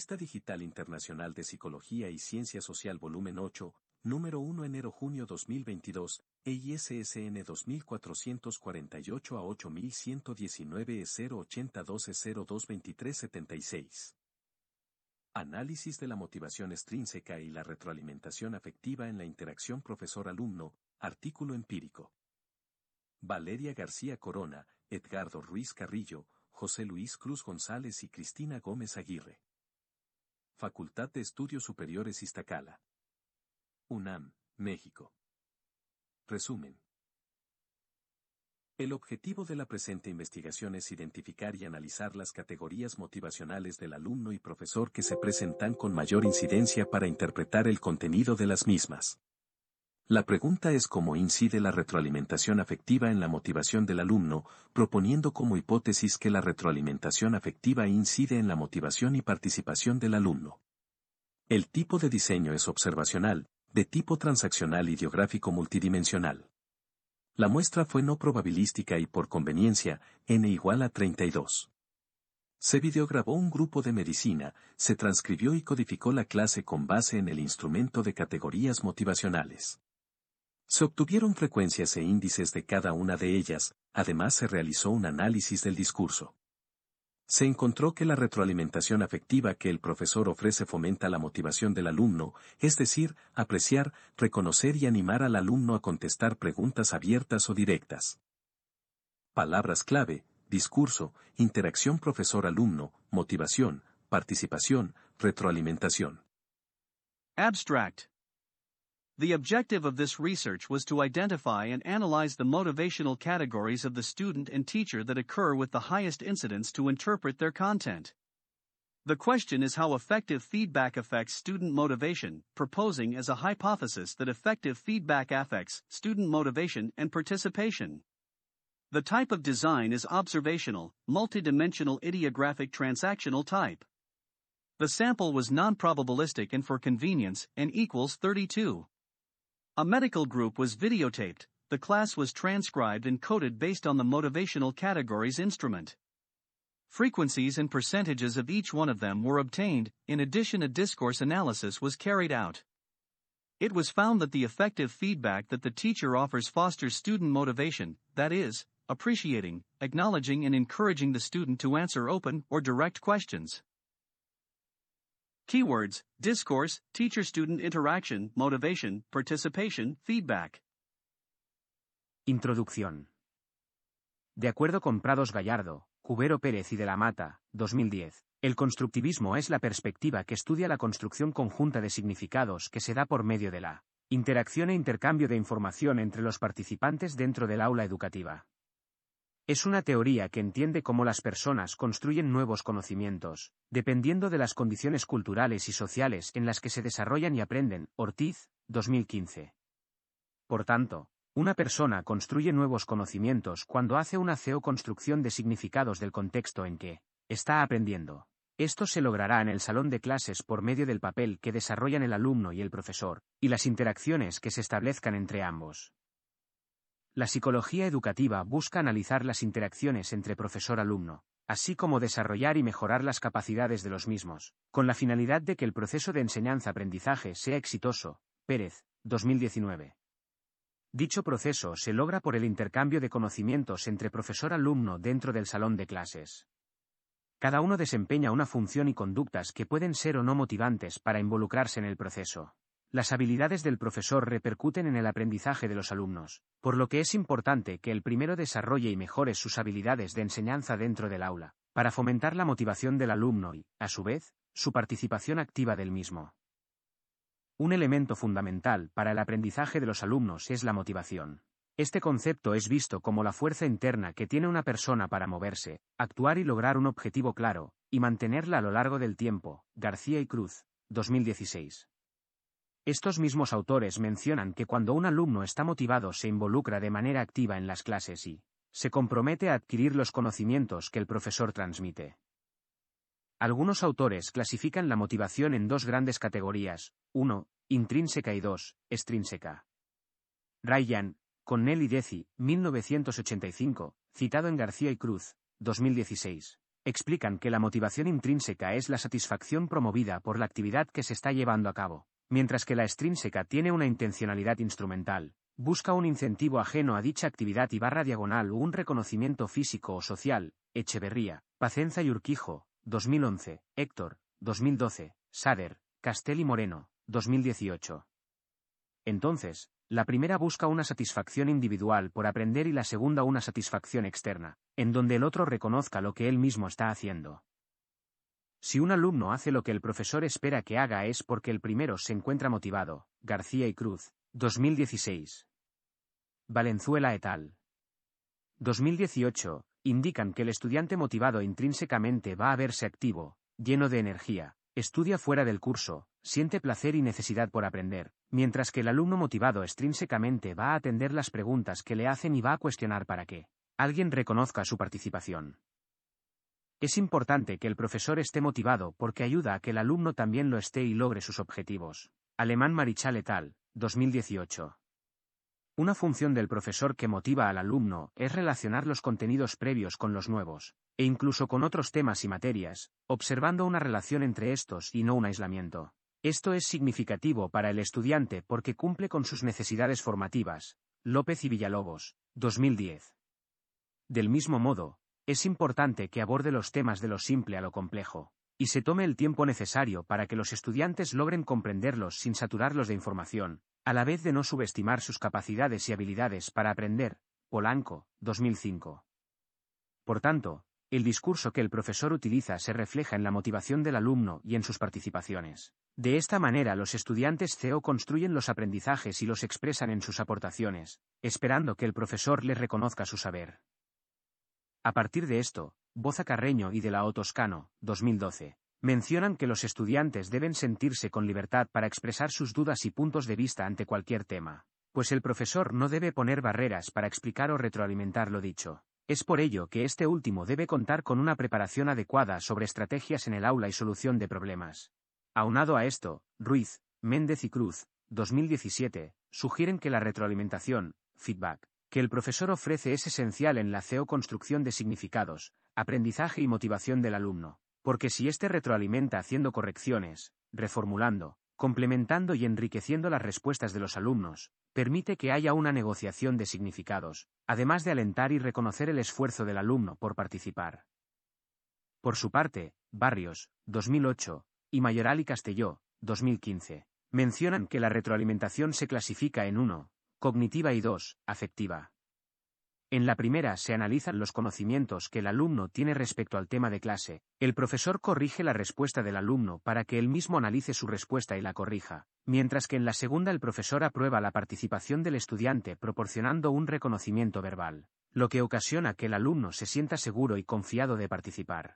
Revista Digital Internacional de Psicología y Ciencia Social Volumen 8, número 1 enero-junio 2022, EISSN 2448 a 8119 080 12 02 23 76. Análisis de la motivación extrínseca y la retroalimentación afectiva en la interacción profesor-alumno, artículo empírico. Valeria García Corona, Edgardo Ruiz Carrillo, José Luis Cruz González y Cristina Gómez Aguirre. Facultad de Estudios Superiores Iztacala. UNAM, México. Resumen. El objetivo de la presente investigación es identificar y analizar las categorías motivacionales del alumno y profesor que se presentan con mayor incidencia para interpretar el contenido de las mismas. La pregunta es cómo incide la retroalimentación afectiva en la motivación del alumno, proponiendo como hipótesis que la retroalimentación afectiva incide en la motivación y participación del alumno. El tipo de diseño es observacional, de tipo transaccional ideográfico multidimensional. La muestra fue no probabilística y por conveniencia, n igual a 32. Se videograbó un grupo de medicina, se transcribió y codificó la clase con base en el instrumento de categorías motivacionales. Se obtuvieron frecuencias e índices de cada una de ellas, además se realizó un análisis del discurso. Se encontró que la retroalimentación afectiva que el profesor ofrece fomenta la motivación del alumno, es decir, apreciar, reconocer y animar al alumno a contestar preguntas abiertas o directas. Palabras clave: discurso, interacción profesor-alumno, motivación, participación, retroalimentación. Abstract. The objective of this research was to identify and analyze the motivational categories of the student and teacher that occur with the highest incidence to interpret their content. The question is how effective feedback affects student motivation, proposing as a hypothesis that effective feedback affects student motivation and participation. The type of design is observational, multidimensional ideographic transactional type. The sample was non-probabilistic and for convenience, n equals 32. A medical group was videotaped, the class was transcribed and coded based on the motivational categories instrument. Frequencies and percentages of each one of them were obtained, in addition a discourse analysis was carried out. It was found that the effective feedback that the teacher offers fosters student motivation, that is, appreciating, acknowledging and encouraging the student to answer open or direct questions. Keywords: discourse, teacher-student interaction, motivation, participation, feedback. Introducción. De acuerdo con Prados Gallardo, Cubero Pérez y de la Mata, 2010, el constructivismo es la perspectiva que estudia la construcción conjunta de significados que se da por medio de la interacción e intercambio de información entre los participantes dentro del aula educativa. Es una teoría que entiende cómo las personas construyen nuevos conocimientos, dependiendo de las condiciones culturales y sociales en las que se desarrollan y aprenden. Ortiz, 2015. Por tanto, una persona construye nuevos conocimientos cuando hace una construcción de significados del contexto en que está aprendiendo. Esto se logrará en el salón de clases por medio del papel que desarrollan el alumno y el profesor, y las interacciones que se establezcan entre ambos. La psicología educativa busca analizar las interacciones entre profesor-alumno, así como desarrollar y mejorar las capacidades de los mismos, con la finalidad de que el proceso de enseñanza-aprendizaje sea exitoso. Pérez, 2019. Dicho proceso se logra por el intercambio de conocimientos entre profesor-alumno dentro del salón de clases. Cada uno desempeña una función y conductas que pueden ser o no motivantes para involucrarse en el proceso. Las habilidades del profesor repercuten en el aprendizaje de los alumnos, por lo que es importante que el primero desarrolle y mejore sus habilidades de enseñanza dentro del aula, para fomentar la motivación del alumno y, a su vez, su participación activa del mismo. Un elemento fundamental para el aprendizaje de los alumnos es la motivación. Este concepto es visto como la fuerza interna que tiene una persona para moverse, actuar y lograr un objetivo claro, y mantenerla a lo largo del tiempo. García y Cruz, 2016. Estos mismos autores mencionan que cuando un alumno está motivado se involucra de manera activa en las clases y se compromete a adquirir los conocimientos que el profesor transmite. Algunos autores clasifican la motivación en dos grandes categorías: 1, intrínseca y 2, extrínseca. Ryan, Connell y Deci, 1985, citado en García y Cruz, 2016. explican que la motivación intrínseca es la satisfacción promovida por la actividad que se está llevando a cabo, mientras que la extrínseca tiene una intencionalidad instrumental, busca un incentivo ajeno a dicha actividad y /diagonal o un reconocimiento físico o social. Echeverría, Pacenza y Urquijo, 2011, Héctor, 2012, Sader, Castel y Moreno, 2018. Entonces, la primera busca una satisfacción individual por aprender y la segunda una satisfacción externa, en donde el otro reconozca lo que él mismo está haciendo. Si un alumno hace lo que el profesor espera que haga es porque el primero se encuentra motivado. García y Cruz, 2016. Valenzuela et al. 2018, indican que el estudiante motivado intrínsecamente va a verse activo, lleno de energía, estudia fuera del curso, siente placer y necesidad por aprender, mientras que el alumno motivado extrínsecamente va a atender las preguntas que le hacen y va a cuestionar para que alguien reconozca su participación. Es importante que el profesor esté motivado porque ayuda a que el alumno también lo esté y logre sus objetivos. Alemán Marichal et al. 2018. Una función del profesor que motiva al alumno es relacionar los contenidos previos con los nuevos, e incluso con otros temas y materias, observando una relación entre estos y no un aislamiento. Esto es significativo para el estudiante porque cumple con sus necesidades formativas. López y Villalobos, 2010. Del mismo modo, es importante que aborde los temas de lo simple a lo complejo, y se tome el tiempo necesario para que los estudiantes logren comprenderlos sin saturarlos de información, a la vez de no subestimar sus capacidades y habilidades para aprender. Polanco, 2005. Por tanto, el discurso que el profesor utiliza se refleja en la motivación del alumno y en sus participaciones. De esta manera los estudiantes CO construyen los aprendizajes y los expresan en sus aportaciones, esperando que el profesor les reconozca su saber. A partir de esto, Boza Carreño y de la O Toscano, 2012, mencionan que los estudiantes deben sentirse con libertad para expresar sus dudas y puntos de vista ante cualquier tema, pues el profesor no debe poner barreras para explicar o retroalimentar lo dicho. Es por ello que este último debe contar con una preparación adecuada sobre estrategias en el aula y solución de problemas. Aunado a esto, Ruiz, Méndez y Cruz, 2017, sugieren que la retroalimentación, feedback, que el profesor ofrece es esencial en la construcción de significados, aprendizaje y motivación del alumno, porque si éste retroalimenta haciendo correcciones, reformulando, complementando y enriqueciendo las respuestas de los alumnos, permite que haya una negociación de significados, además de alentar y reconocer el esfuerzo del alumno por participar. Por su parte, Barrios, 2008, y Mayoral y Castelló, 2015, mencionan que la retroalimentación se clasifica en 1, cognitiva y 2, afectiva. En la primera se analizan los conocimientos que el alumno tiene respecto al tema de clase, el profesor corrige la respuesta del alumno para que él mismo analice su respuesta y la corrija, mientras que en la segunda el profesor aprueba la participación del estudiante proporcionando un reconocimiento verbal, lo que ocasiona que el alumno se sienta seguro y confiado de participar.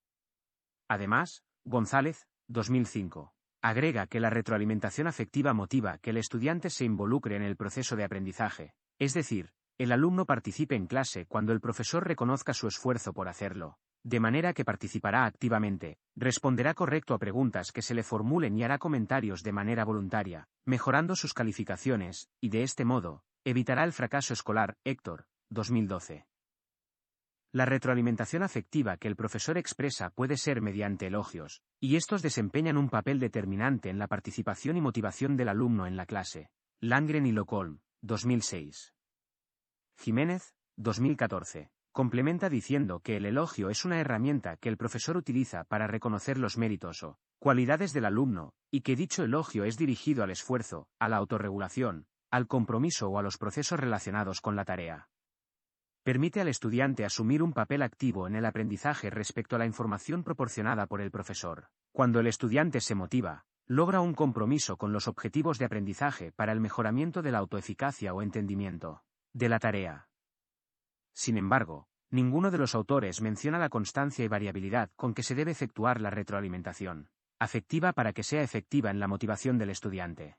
Además, González, 2005. Agrega que la retroalimentación afectiva motiva que el estudiante se involucre en el proceso de aprendizaje, es decir, el alumno participe en clase cuando el profesor reconozca su esfuerzo por hacerlo, de manera que participará activamente, responderá correcto a preguntas que se le formulen y hará comentarios de manera voluntaria, mejorando sus calificaciones, y de este modo, evitará el fracaso escolar. Héctor, 2012. La retroalimentación afectiva que el profesor expresa puede ser mediante elogios, y estos desempeñan un papel determinante en la participación y motivación del alumno en la clase. Landgren y Locolm, 2006. Jiménez, 2014. Complementa diciendo que el elogio es una herramienta que el profesor utiliza para reconocer los méritos o cualidades del alumno, y que dicho elogio es dirigido al esfuerzo, a la autorregulación, al compromiso o a los procesos relacionados con la tarea. Permite al estudiante asumir un papel activo en el aprendizaje respecto a la información proporcionada por el profesor. Cuando el estudiante se motiva, logra un compromiso con los objetivos de aprendizaje para el mejoramiento de la autoeficacia o entendimiento de la tarea. Sin embargo, ninguno de los autores menciona la constancia y variabilidad con que se debe efectuar la retroalimentación afectiva para que sea efectiva en la motivación del estudiante.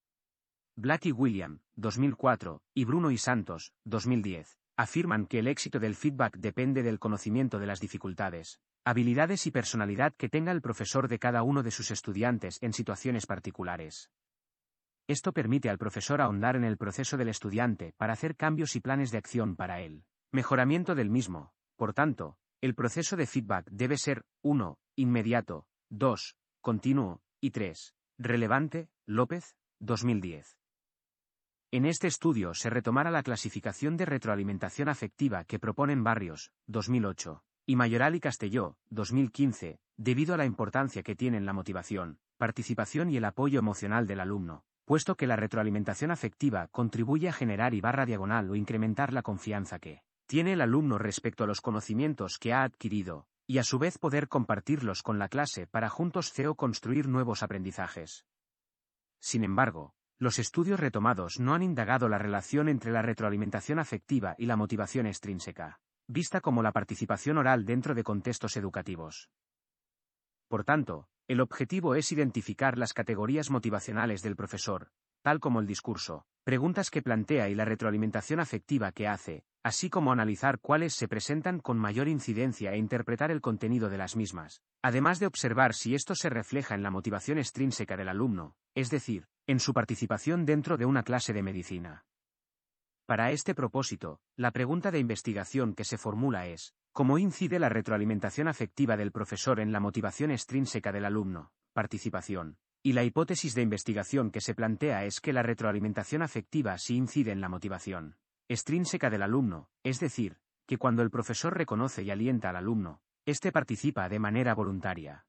Black y William, 2004, y Bruno y Santos, 2010, afirman que el éxito del feedback depende del conocimiento de las dificultades, habilidades y personalidad que tenga el profesor de cada uno de sus estudiantes en situaciones particulares. Esto permite al profesor ahondar en el proceso del estudiante para hacer cambios y planes de acción para él. Mejoramiento del mismo. Por tanto, El proceso de feedback debe ser 1. Inmediato, 2. Continuo, y 3. Relevante, López, 2010. En este estudio se retomará la clasificación de retroalimentación afectiva que proponen Barrios, 2008, y Mayoral y Castelló, 2015, debido a la importancia que tienen la motivación, participación y el apoyo emocional del alumno, puesto que la retroalimentación afectiva contribuye a generar y/diagonal o incrementar la confianza que tiene el alumno respecto a los conocimientos que ha adquirido, y a su vez poder compartirlos con la clase para juntos construir nuevos aprendizajes. Sin embargo, los estudios retomados no han indagado la relación entre la retroalimentación afectiva y la motivación extrínseca, vista como la participación oral dentro de contextos educativos. Por tanto, el objetivo es identificar las categorías motivacionales del profesor, tal como el discurso, preguntas que plantea y la retroalimentación afectiva que hace, así como analizar cuáles se presentan con mayor incidencia e interpretar el contenido de las mismas, además de observar si esto se refleja en la motivación extrínseca del alumno, es decir, en su participación dentro de una clase de medicina. Para este propósito, la pregunta de investigación que se formula es: ¿cómo incide la retroalimentación afectiva del profesor en la motivación extrínseca del alumno, participación? Y la hipótesis de investigación que se plantea es que la retroalimentación afectiva sí incide en la motivación extrínseca del alumno, es decir, que cuando el profesor reconoce y alienta al alumno, éste participa de manera voluntaria.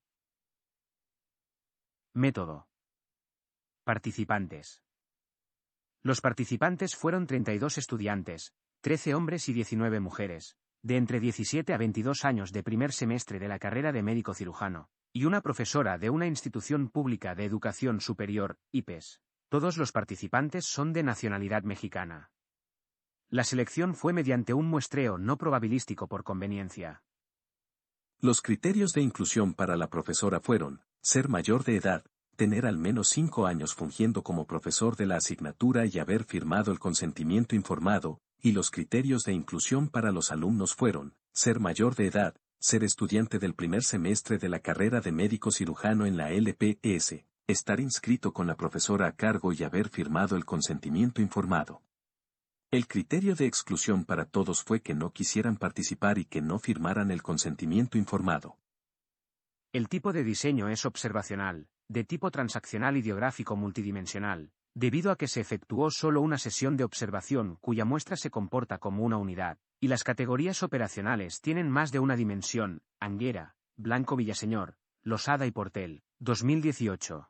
Método. Participantes. Los participantes fueron 32 estudiantes, 13 hombres y 19 mujeres, de entre 17 a 22 años de primer semestre de la carrera de médico cirujano, y una profesora de una institución pública de educación superior, IPES. Todos los participantes son de nacionalidad mexicana. La selección fue mediante un muestreo no probabilístico por conveniencia. Los criterios de inclusión para la profesora fueron: ser mayor de edad, tener al menos 5 años fungiendo como profesor de la asignatura y haber firmado el consentimiento informado, y los criterios de inclusión para los alumnos fueron: ser mayor de edad, ser estudiante del primer semestre de la carrera de médico cirujano en la LPS, estar inscrito con la profesora a cargo y haber firmado el consentimiento informado. El criterio de exclusión para todos fue que no quisieran participar y que no firmaran el consentimiento informado. El tipo de diseño es observacional, de tipo transaccional ideográfico multidimensional, debido a que se efectuó solo una sesión de observación cuya muestra se comporta como una unidad, y las categorías operacionales tienen más de una dimensión. Anguera, Blanco Villaseñor, Losada y Portel, 2018.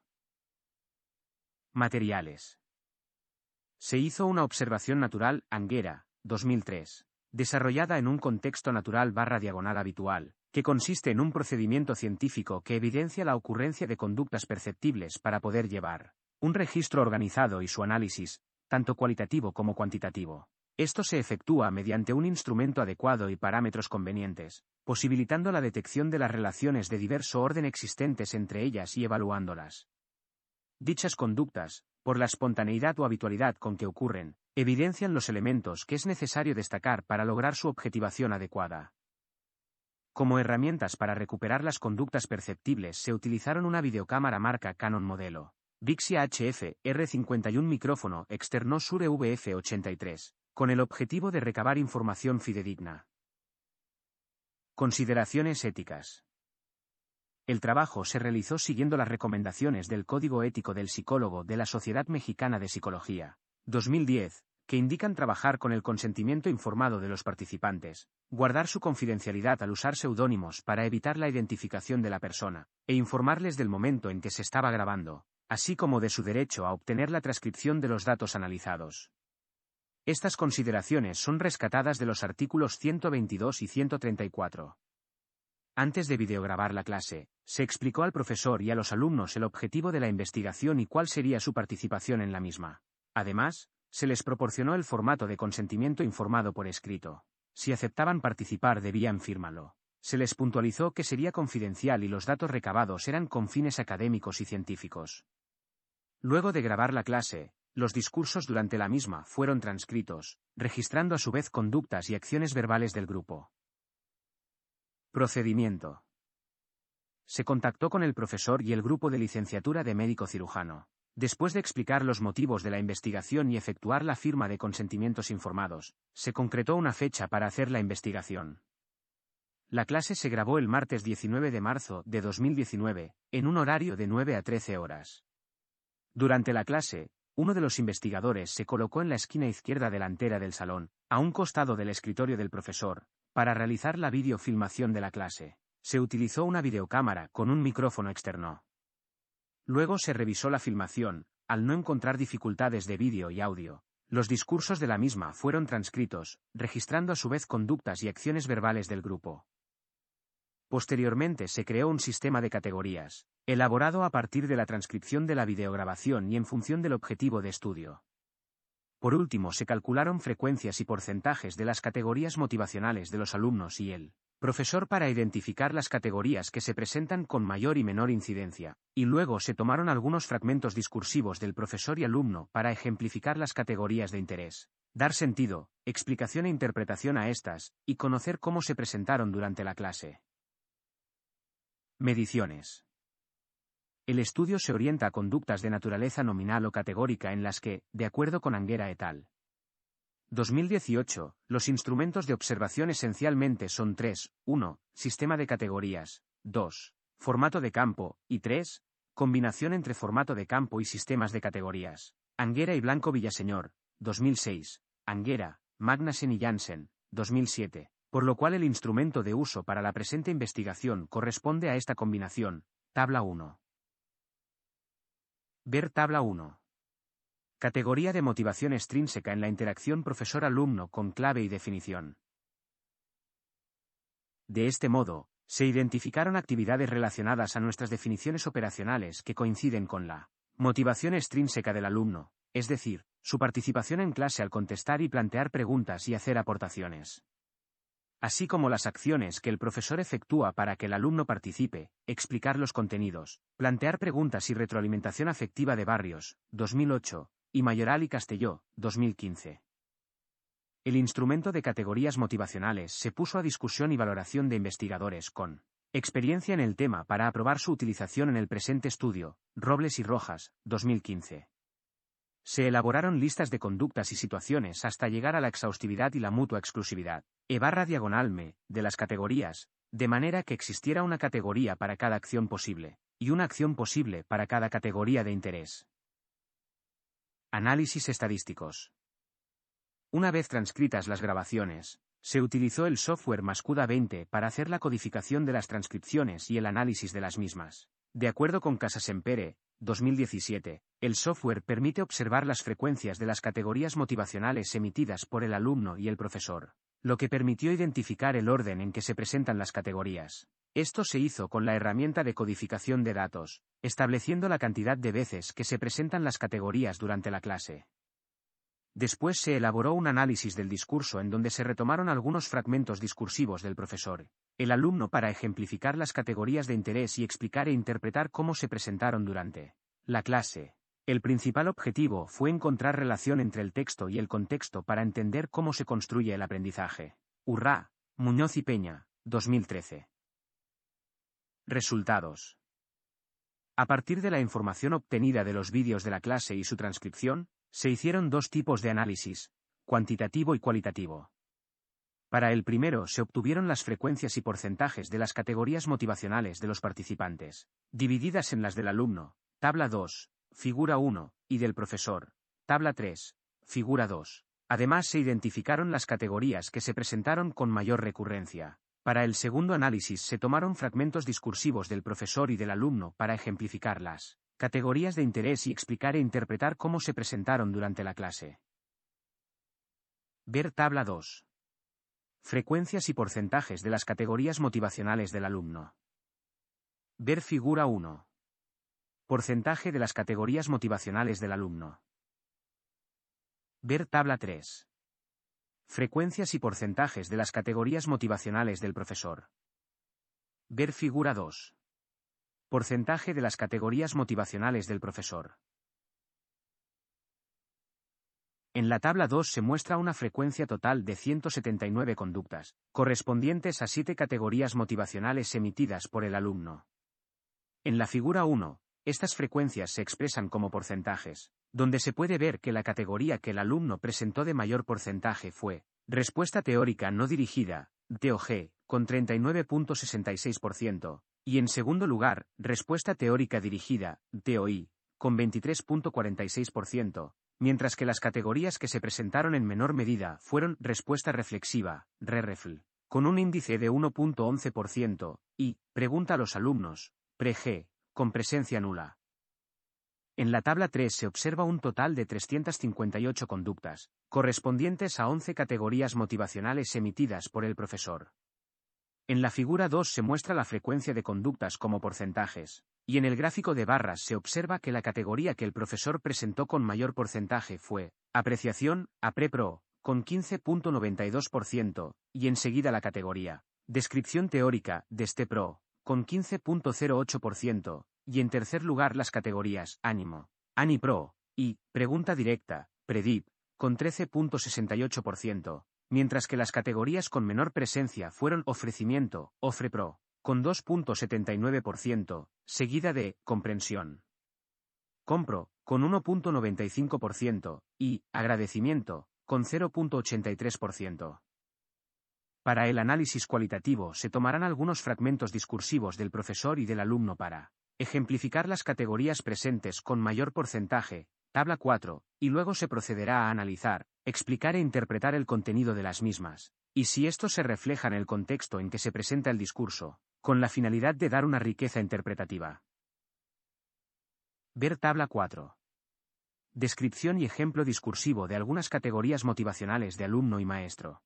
Materiales. Se hizo una observación natural, Anguera, 2003, desarrollada en un contexto natural/diagonal habitual, que consiste en un procedimiento científico que evidencia la ocurrencia de conductas perceptibles para poder llevar un registro organizado y su análisis, tanto cualitativo como cuantitativo. Esto se efectúa mediante un instrumento adecuado y parámetros convenientes, posibilitando la detección de las relaciones de diverso orden existentes entre ellas y evaluándolas. Dichas conductas, por la espontaneidad o habitualidad con que ocurren, evidencian los elementos que es necesario destacar para lograr su objetivación adecuada. Como herramientas para recuperar las conductas perceptibles se utilizaron una videocámara marca Canon modelo Vixia HF R51 micrófono externo Shure VF83, con el objetivo de recabar información fidedigna. Consideraciones éticas. El trabajo se realizó siguiendo las recomendaciones del Código Ético del Psicólogo de la Sociedad Mexicana de Psicología, 2010, que indican trabajar con el consentimiento informado de los participantes, guardar su confidencialidad al usar seudónimos para evitar la identificación de la persona, e informarles del momento en que se estaba grabando, así como de su derecho a obtener la transcripción de los datos analizados. Estas consideraciones son rescatadas de los artículos 122 y 134. Antes de videograbar la clase, se explicó al profesor y a los alumnos el objetivo de la investigación y cuál sería su participación en la misma. Además, se les proporcionó el formato de consentimiento informado por escrito. Si aceptaban participar debían firmarlo. Se les puntualizó que sería confidencial y los datos recabados eran con fines académicos y científicos. Luego de grabar la clase, los discursos durante la misma fueron transcritos, registrando a su vez conductas y acciones verbales del grupo. Procedimiento. Se contactó con el profesor y el grupo de licenciatura de médico cirujano. Después de explicar los motivos de la investigación y efectuar la firma de consentimientos informados, se concretó una fecha para hacer la investigación. La clase se grabó el martes 19 de marzo de 2019, en un horario de 9 a 13 horas. Durante la clase, uno de los investigadores se colocó en la esquina izquierda delantera del salón, a un costado del escritorio del profesor, para realizar la videofilmación de la clase. Se utilizó una videocámara con un micrófono externo. Luego se revisó la filmación, al no encontrar dificultades de vídeo y audio. Los discursos de la misma fueron transcritos, registrando a su vez conductas y acciones verbales del grupo. Posteriormente se creó un sistema de categorías, elaborado a partir de la transcripción de la videograbación y en función del objetivo de estudio. Por último, se calcularon frecuencias y porcentajes de las categorías motivacionales de los alumnos y el profesor para identificar las categorías que se presentan con mayor y menor incidencia, y luego se tomaron algunos fragmentos discursivos del profesor y alumno para ejemplificar las categorías de interés, dar sentido, explicación e interpretación a estas, y conocer cómo se presentaron durante la clase. Mediciones. El estudio se orienta a conductas de naturaleza nominal o categórica en las que, de acuerdo con Anguera et al. 2018, los instrumentos de observación esencialmente son 3, 1, sistema de categorías, 2, formato de campo, y 3, combinación entre formato de campo y sistemas de categorías. Anguera y Blanco Villaseñor, 2006, Anguera, Magnasen y Jansen, 2007, por lo cual el instrumento de uso para la presente investigación corresponde a esta combinación, tabla 1. Ver tabla 1. Categoría de motivación extrínseca en la interacción profesor-alumno con clave y definición. De este modo, se identificaron actividades relacionadas a nuestras definiciones operacionales que coinciden con la motivación extrínseca del alumno, es decir, su participación en clase al contestar y plantear preguntas y hacer aportaciones. Así como las acciones que el profesor efectúa para que el alumno participe, explicar los contenidos, plantear preguntas y retroalimentación afectiva de Barrios, 2008, y Mayoral y Castelló, 2015. El instrumento de categorías motivacionales se puso a discusión y valoración de investigadores con experiencia en el tema para aprobar su utilización en el presente estudio, Robles y Rojas, 2015. Se elaboraron listas de conductas y situaciones hasta llegar a la exhaustividad y la mutua exclusividad, E/diagonal-me, de las categorías, de manera que existiera una categoría para cada acción posible, y una acción posible para cada categoría de interés. Análisis estadísticos. Una vez transcritas las grabaciones, se utilizó el software Mascuda 20 para hacer la codificación de las transcripciones y el análisis de las mismas. De acuerdo con Casasempere, 2017, el software permite observar las frecuencias de las categorías motivacionales emitidas por el alumno y el profesor, lo que permitió identificar el orden en que se presentan las categorías. Esto se hizo con la herramienta de codificación de datos, estableciendo la cantidad de veces que se presentan las categorías durante la clase. Después se elaboró un análisis del discurso en donde se retomaron algunos fragmentos discursivos del profesor, el alumno para ejemplificar las categorías de interés y explicar e interpretar cómo se presentaron durante la clase. El principal objetivo fue encontrar relación entre el texto y el contexto para entender cómo se construye el aprendizaje. Urrá, Muñoz y Peña, 2013. Resultados. A partir de la información obtenida de los vídeos de la clase y su transcripción, se hicieron dos tipos de análisis, cuantitativo y cualitativo. Para el primero se obtuvieron las frecuencias y porcentajes de las categorías motivacionales de los participantes, divididas en las del alumno, tabla 2, figura 1, y del profesor, tabla 3, figura 2. Además se identificaron las categorías que se presentaron con mayor recurrencia. Para el segundo análisis se tomaron fragmentos discursivos del profesor y del alumno para ejemplificar las categorías de interés y explicar e interpretar cómo se presentaron durante la clase. Ver tabla 2. Frecuencias y porcentajes de las categorías motivacionales del alumno. Ver figura 1. Porcentaje de las categorías motivacionales del alumno. Ver tabla 3. Frecuencias y porcentajes de las categorías motivacionales del profesor. Ver figura 2. Porcentaje de las categorías motivacionales del profesor. En la tabla 2 se muestra una frecuencia total de 179 conductas, correspondientes a 7 categorías motivacionales emitidas por el alumno. En la figura 1, estas frecuencias se expresan como porcentajes, donde se puede ver que la categoría que el alumno presentó de mayor porcentaje fue respuesta teórica no dirigida, TOG, con 39.66%, y en segundo lugar, respuesta teórica dirigida, TOI, con 23.46%, mientras que las categorías que se presentaron en menor medida fueron respuesta reflexiva, REREFL, con un índice de 1.11%, y pregunta a los alumnos, PRE-G, con presencia nula. En la tabla 3 se observa un total de 358 conductas, correspondientes a 11 categorías motivacionales emitidas por el profesor. En la figura 2 se muestra la frecuencia de conductas como porcentajes, y en el gráfico de barras se observa que la categoría que el profesor presentó con mayor porcentaje fue apreciación, APRE-PRO, con 15.92%, y enseguida la categoría descripción teórica, DESTE-PRO, con 15.08%, y en tercer lugar las categorías ánimo, ANI-PRO, y pregunta directa, PREDIP, con 13.68%, mientras que las categorías con menor presencia fueron ofrecimiento, OFRE-PRO, con 2.79%, seguida de comprensión, COMPRO, con 1.95%, y agradecimiento, con 0.83%. Para el análisis cualitativo se tomarán algunos fragmentos discursivos del profesor y del alumno para ejemplificar las categorías presentes con mayor porcentaje, tabla 4, y luego se procederá a analizar, explicar e interpretar el contenido de las mismas, y si esto se refleja en el contexto en que se presenta el discurso, con la finalidad de dar una riqueza interpretativa. Ver tabla 4. Descripción y ejemplo discursivo de algunas categorías motivacionales de alumno y maestro.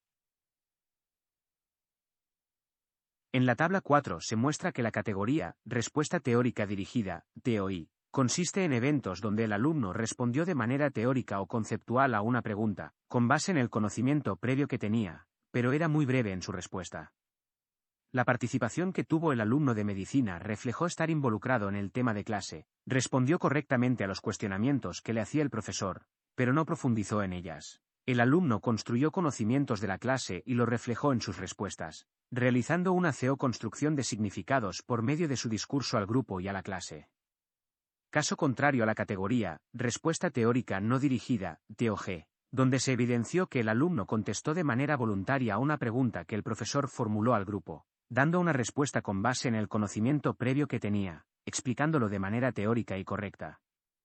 En la tabla 4 se muestra que la categoría respuesta teórica dirigida, TOI, consiste en eventos donde el alumno respondió de manera teórica o conceptual a una pregunta, con base en el conocimiento previo que tenía, pero era muy breve en su respuesta. La participación que tuvo el alumno de medicina reflejó estar involucrado en el tema de clase, respondió correctamente a los cuestionamientos que le hacía el profesor, pero no profundizó en ellas. El alumno construyó conocimientos de la clase y lo reflejó en sus respuestas, realizando una construcción de significados por medio de su discurso al grupo y a la clase. Caso contrario a la categoría, respuesta teórica no dirigida, TOG, donde se evidenció que el alumno contestó de manera voluntaria a una pregunta que el profesor formuló al grupo, dando una respuesta con base en el conocimiento previo que tenía, explicándolo de manera teórica y correcta.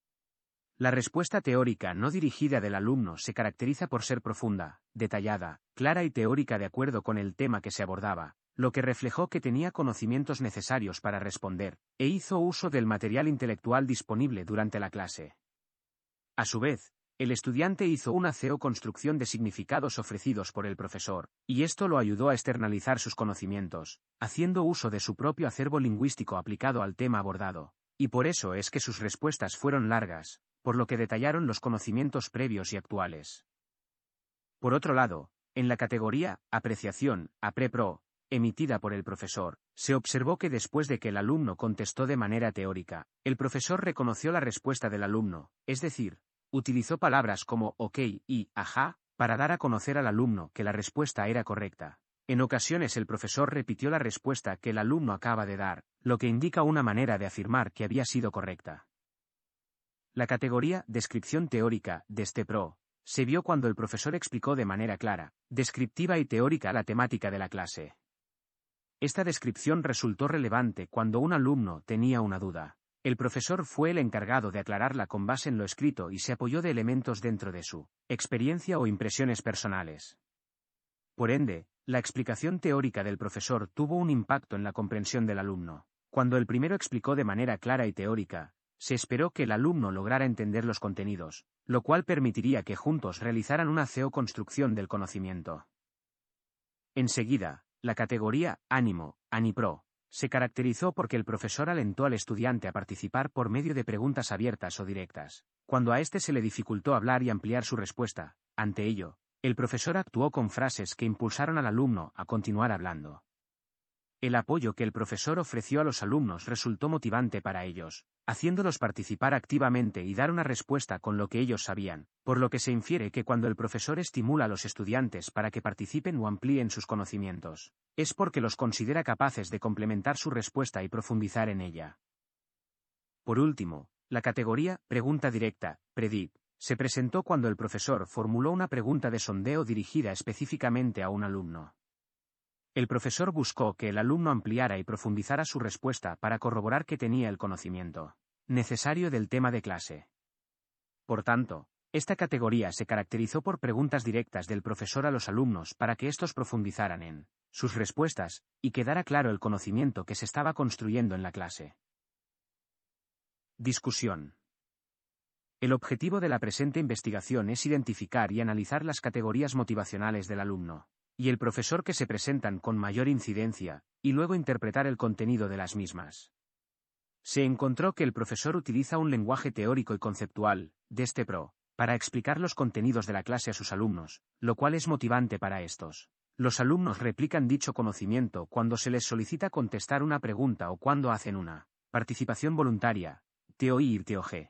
La respuesta teórica no dirigida del alumno se caracteriza por ser profunda, detallada, clara y teórica de acuerdo con el tema que se abordaba, lo que reflejó que tenía conocimientos necesarios para responder, e hizo uso del material intelectual disponible durante la clase. A su vez, el estudiante hizo una construcción de significados ofrecidos por el profesor, y esto lo ayudó a externalizar sus conocimientos, haciendo uso de su propio acervo lingüístico aplicado al tema abordado, y por eso es que sus respuestas fueron largas, por lo que detallaron los conocimientos previos y actuales. Por otro lado, en la categoría apreciación, APRE-PRO, emitida por el profesor, se observó que después de que el alumno contestó de manera teórica, el profesor reconoció la respuesta del alumno, es decir, utilizó palabras como ok y ajá, para dar a conocer al alumno que la respuesta era correcta. En ocasiones el profesor repitió la respuesta que el alumno acaba de dar, lo que indica una manera de afirmar que había sido correcta. La categoría descripción teórica, DESTE-PRO, se vio cuando el profesor explicó de manera clara, descriptiva y teórica la temática de la clase. Esta descripción resultó relevante cuando un alumno tenía una duda. El profesor fue el encargado de aclararla con base en lo escrito y se apoyó de elementos dentro de su experiencia o impresiones personales. Por ende, la explicación teórica del profesor tuvo un impacto en la comprensión del alumno. Cuando el primero explicó de manera clara y teórica, se esperó que el alumno lograra entender los contenidos, lo cual permitiría que juntos realizaran una construcción del conocimiento. Enseguida, la categoría ánimo, ANI-PRO, se caracterizó porque el profesor alentó al estudiante a participar por medio de preguntas abiertas o directas. Cuando a éste se le dificultó hablar y ampliar su respuesta, ante ello, el profesor actuó con frases que impulsaron al alumno a continuar hablando. El apoyo que el profesor ofreció a los alumnos resultó motivante para ellos, haciéndolos participar activamente y dar una respuesta con lo que ellos sabían, por lo que se infiere que cuando el profesor estimula a los estudiantes para que participen o amplíen sus conocimientos, es porque los considera capaces de complementar su respuesta y profundizar en ella. Por último, la categoría pregunta directa, PREDIP, se presentó cuando el profesor formuló una pregunta de sondeo dirigida específicamente a un alumno. El profesor buscó que el alumno ampliara y profundizara su respuesta para corroborar que tenía el conocimiento necesario del tema de clase. Por tanto, esta categoría se caracterizó por preguntas directas del profesor a los alumnos para que éstos profundizaran en sus respuestas y quedara claro el conocimiento que se estaba construyendo en la clase. Discusión. El objetivo de la presente investigación es identificar y analizar las categorías motivacionales del alumno y el profesor que se presentan con mayor incidencia, y luego interpretar el contenido de las mismas. Se encontró que el profesor utiliza un lenguaje teórico y conceptual, pro, para explicar los contenidos de la clase a sus alumnos, lo cual es motivante para estos. Los alumnos replican dicho conocimiento cuando se les solicita contestar una pregunta o cuando hacen una participación voluntaria, TOI y TOG.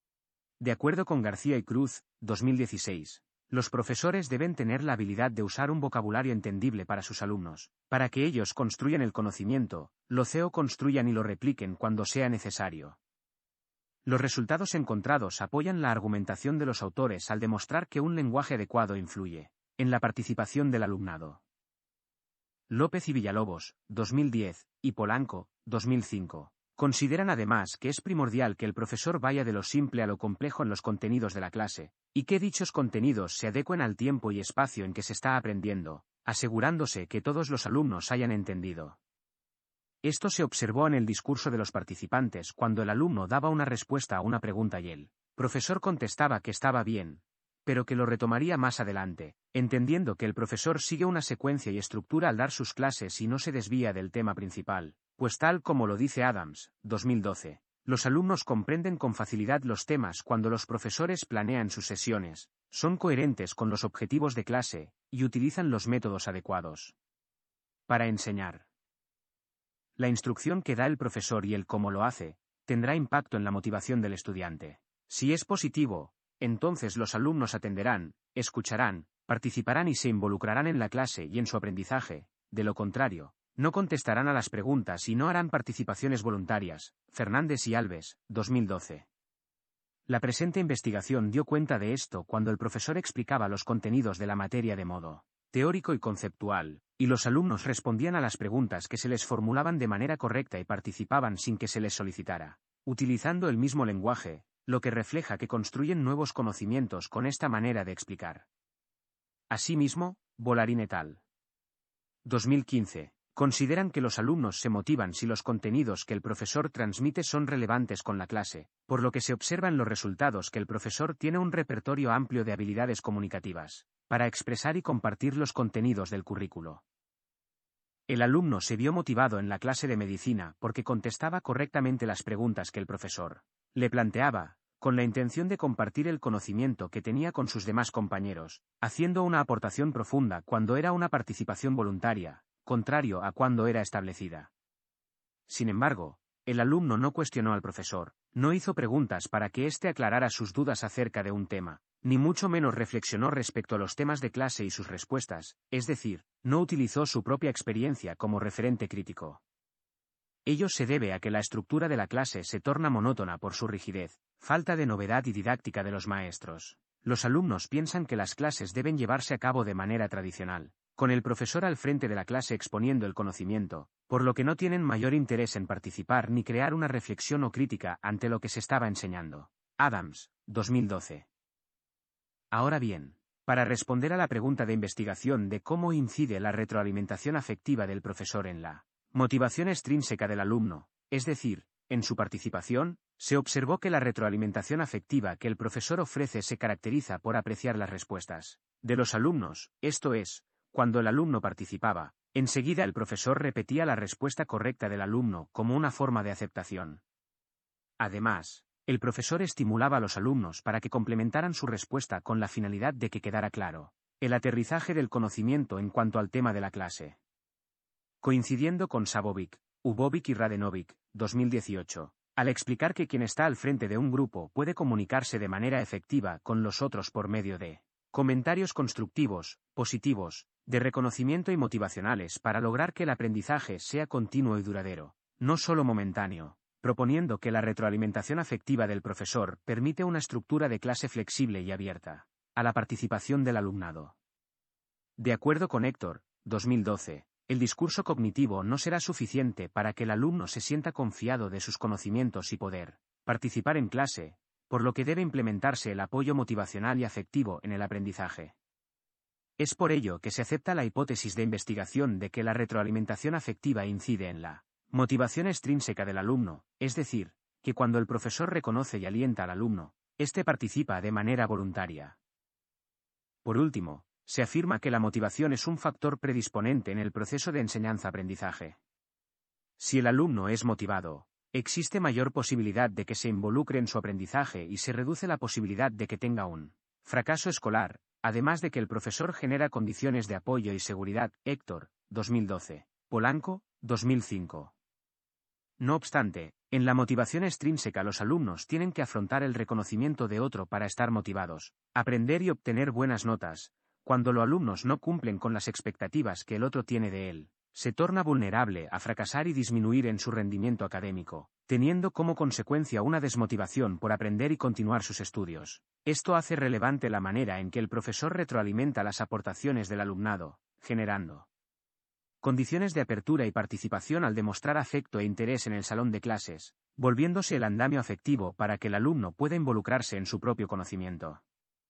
De acuerdo con García y Cruz, 2016, los profesores deben tener la habilidad de usar un vocabulario entendible para sus alumnos, para que ellos construyan el conocimiento, lo construyan y lo repliquen cuando sea necesario. Los resultados encontrados apoyan la argumentación de los autores al demostrar que un lenguaje adecuado influye en la participación del alumnado. López y Villalobos, 2010, y Polanco, 2005. Consideran además que es primordial que el profesor vaya de lo simple a lo complejo en los contenidos de la clase, y que dichos contenidos se adecuen al tiempo y espacio en que se está aprendiendo, asegurándose que todos los alumnos hayan entendido. Esto se observó en el discurso de los participantes cuando el alumno daba una respuesta a una pregunta y el profesor contestaba que estaba bien, pero que lo retomaría más adelante, entendiendo que el profesor sigue una secuencia y estructura al dar sus clases y no se desvía del tema principal. Pues tal como lo dice Adams, 2012, los alumnos comprenden con facilidad los temas cuando los profesores planean sus sesiones, son coherentes con los objetivos de clase, y utilizan los métodos adecuados para enseñar. La instrucción que da el profesor y el cómo lo hace, tendrá impacto en la motivación del estudiante. Si es positivo, entonces los alumnos atenderán, escucharán, participarán y se involucrarán en la clase y en su aprendizaje. De lo contrario, no contestarán a las preguntas y no harán participaciones voluntarias. Fernández y Alves, 2012. La presente investigación dio cuenta de esto cuando el profesor explicaba los contenidos de la materia de modo teórico y conceptual, y los alumnos respondían a las preguntas que se les formulaban de manera correcta y participaban sin que se les solicitara, utilizando el mismo lenguaje, lo que refleja que construyen nuevos conocimientos con esta manera de explicar. Asimismo, Volarin et al. 2015. Consideran que los alumnos se motivan si los contenidos que el profesor transmite son relevantes con la clase, por lo que se observan los resultados que el profesor tiene un repertorio amplio de habilidades comunicativas, para expresar y compartir los contenidos del currículo. El alumno se vio motivado en la clase de medicina porque contestaba correctamente las preguntas que el profesor le planteaba, con la intención de compartir el conocimiento que tenía con sus demás compañeros, haciendo una aportación profunda cuando era una participación voluntaria, contrario a cuando era establecida. Sin embargo, el alumno no cuestionó al profesor, no hizo preguntas para que éste aclarara sus dudas acerca de un tema, ni mucho menos reflexionó respecto a los temas de clase y sus respuestas, es decir, no utilizó su propia experiencia como referente crítico. Ello se debe a que la estructura de la clase se torna monótona por su rigidez, falta de novedad y didáctica de los maestros. Los alumnos piensan que las clases deben llevarse a cabo de manera tradicional, con el profesor al frente de la clase exponiendo el conocimiento, por lo que no tienen mayor interés en participar ni crear una reflexión o crítica ante lo que se estaba enseñando. Adams, 2012. Ahora bien, para responder a la pregunta de investigación de cómo incide la retroalimentación afectiva del profesor en la motivación extrínseca del alumno, es decir, en su participación, se observó que la retroalimentación afectiva que el profesor ofrece se caracteriza por apreciar las respuestas de los alumnos, esto es, cuando el alumno participaba, enseguida el profesor repetía la respuesta correcta del alumno como una forma de aceptación. Además, el profesor estimulaba a los alumnos para que complementaran su respuesta con la finalidad de que quedara claro el aterrizaje del conocimiento en cuanto al tema de la clase. Coincidiendo con Sabovic, Ubovic y Radenovic, 2018, al explicar que quien está al frente de un grupo puede comunicarse de manera efectiva con los otros por medio de comentarios constructivos, positivos, de reconocimiento y motivacionales para lograr que el aprendizaje sea continuo y duradero, no solo momentáneo, proponiendo que la retroalimentación afectiva del profesor permite una estructura de clase flexible y abierta a la participación del alumnado. De acuerdo con Héctor, 2012, El discurso cognitivo no será suficiente para que el alumno se sienta confiado de sus conocimientos y poder participar en clase, por lo que debe implementarse el apoyo motivacional y afectivo en el aprendizaje. Es por ello que se acepta la hipótesis de investigación de que la retroalimentación afectiva incide en la motivación extrínseca del alumno, es decir, que cuando el profesor reconoce y alienta al alumno, éste participa de manera voluntaria. Por último, se afirma que la motivación es un factor predisponente en el proceso de enseñanza-aprendizaje. Si el alumno es motivado, existe mayor posibilidad de que se involucre en su aprendizaje y se reduce la posibilidad de que tenga un fracaso escolar, además de que el profesor genera condiciones de apoyo y seguridad. Héctor, 2012. Polanco, 2005. No obstante, en la motivación extrínseca los alumnos tienen que afrontar el reconocimiento de otro para estar motivados, aprender y obtener buenas notas. Cuando los alumnos no cumplen con las expectativas que el otro tiene de él, se torna vulnerable a fracasar y disminuir en su rendimiento académico, teniendo como consecuencia una desmotivación por aprender y continuar sus estudios. Esto hace relevante la manera en que el profesor retroalimenta las aportaciones del alumnado, generando condiciones de apertura y participación al demostrar afecto e interés en el salón de clases, volviéndose el andamio afectivo para que el alumno pueda involucrarse en su propio conocimiento.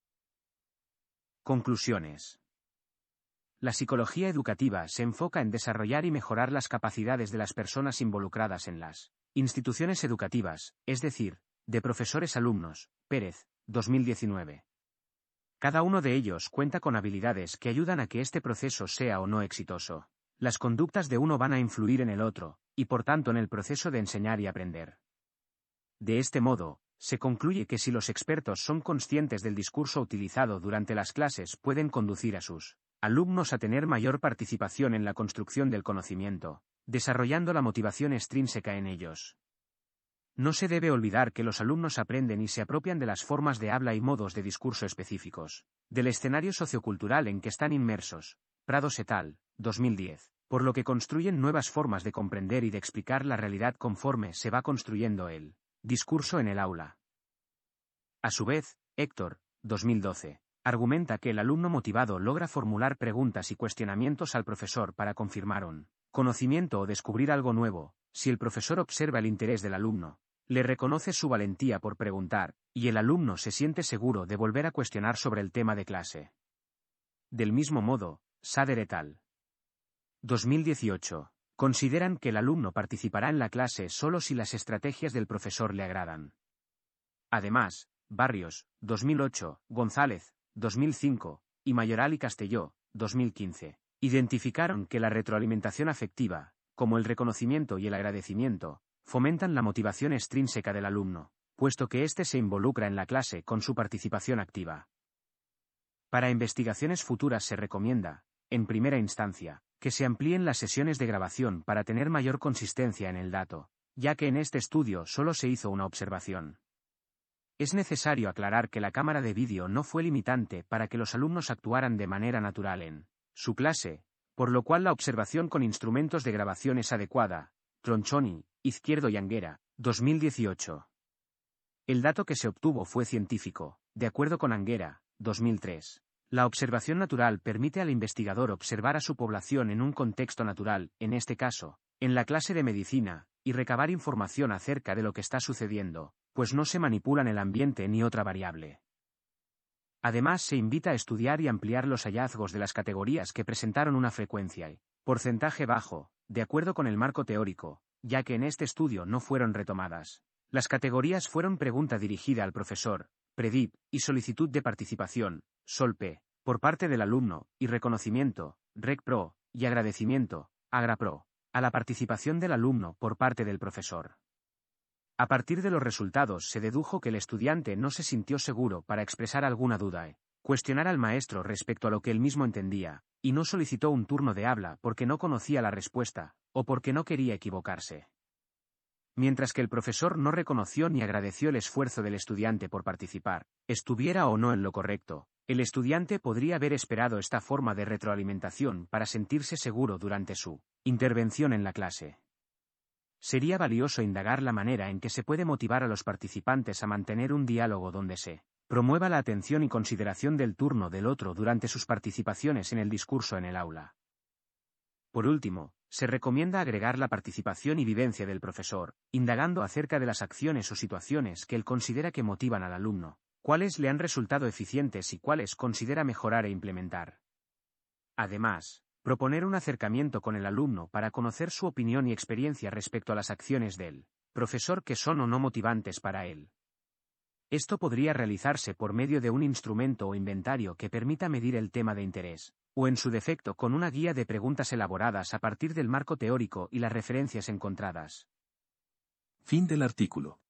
Conclusiones. La psicología educativa se enfoca en desarrollar y mejorar las capacidades de las personas involucradas en las instituciones educativas, es decir, de profesores-alumnos. Pérez, 2019. Cada uno de ellos cuenta con habilidades que ayudan a que este proceso sea o no exitoso. Las conductas de uno van a influir en el otro, y por tanto en el proceso de enseñar y aprender. De este modo, se concluye que si los expertos son conscientes del discurso utilizado durante las clases pueden conducir a sus alumnos a tener mayor participación en la construcción del conocimiento, desarrollando la motivación extrínseca en ellos. No se debe olvidar que los alumnos aprenden y se apropian de las formas de habla y modos de discurso específicos, del escenario sociocultural en que están inmersos. Prados et al., 2010, por lo que construyen nuevas formas de comprender y de explicar la realidad conforme se va construyendo el discurso en el aula. A su vez, Héctor, 2012, argumenta que el alumno motivado logra formular preguntas y cuestionamientos al profesor para confirmar un conocimiento o descubrir algo nuevo. Si el profesor observa el interés del alumno, le reconoce su valentía por preguntar, y el alumno se siente seguro de volver a cuestionar sobre el tema de clase. Del mismo modo, Sader et al. 2018. Consideran que el alumno participará en la clase solo si las estrategias del profesor le agradan. Además, Barrios, 2008, González, 2005, y Mayoral y Castelló, 2015, identificaron que la retroalimentación afectiva, como el reconocimiento y el agradecimiento, fomentan la motivación extrínseca del alumno, puesto que éste se involucra en la clase con su participación activa. Para investigaciones futuras se recomienda, en primera instancia, que se amplíen las sesiones de grabación para tener mayor consistencia en el dato, ya que en este estudio solo se hizo una observación. Es necesario aclarar que la cámara de vídeo no fue limitante para que los alumnos actuaran de manera natural en su clase, por lo cual la observación con instrumentos de grabación es adecuada. Tronchoni, Izquierdo y Anguera, 2018. El dato que se obtuvo fue científico, de acuerdo con Anguera, 2003. La observación natural permite al investigador observar a su población en un contexto natural, en este caso, en la clase de medicina, y recabar información acerca de lo que está sucediendo, pues no se manipulan el ambiente ni otra variable. Además se invita a estudiar y ampliar los hallazgos de las categorías que presentaron una frecuencia y porcentaje bajo, de acuerdo con el marco teórico, ya que en este estudio no fueron retomadas. Las categorías fueron pregunta dirigida al profesor, PREDIP, y solicitud de participación, SOLP, por parte del alumno, y reconocimiento, REC-PRO, y agradecimiento, AGRA-PRO, a la participación del alumno por parte del profesor. A partir de los resultados se dedujo que el estudiante no se sintió seguro para expresar alguna duda cuestionar al maestro respecto a lo que él mismo entendía, y no solicitó un turno de habla porque no conocía la respuesta, o porque no quería equivocarse. Mientras que el profesor no reconoció ni agradeció el esfuerzo del estudiante por participar, estuviera o no en lo correcto, el estudiante podría haber esperado esta forma de retroalimentación para sentirse seguro durante su intervención en la clase. Sería valioso indagar la manera en que se puede motivar a los participantes a mantener un diálogo donde se promueva la atención y consideración del turno del otro durante sus participaciones en el discurso en el aula. Por último, se recomienda agregar la participación y vivencia del profesor, indagando acerca de las acciones o situaciones que él considera que motivan al alumno, cuáles le han resultado eficientes y cuáles considera mejorar e implementar. Además, proponer un acercamiento con el alumno para conocer su opinión y experiencia respecto a las acciones del profesor que son o no motivantes para él. Esto podría realizarse por medio de un instrumento o inventario que permita medir el tema de interés, o en su defecto con una guía de preguntas elaboradas a partir del marco teórico y las referencias encontradas. Fin del artículo.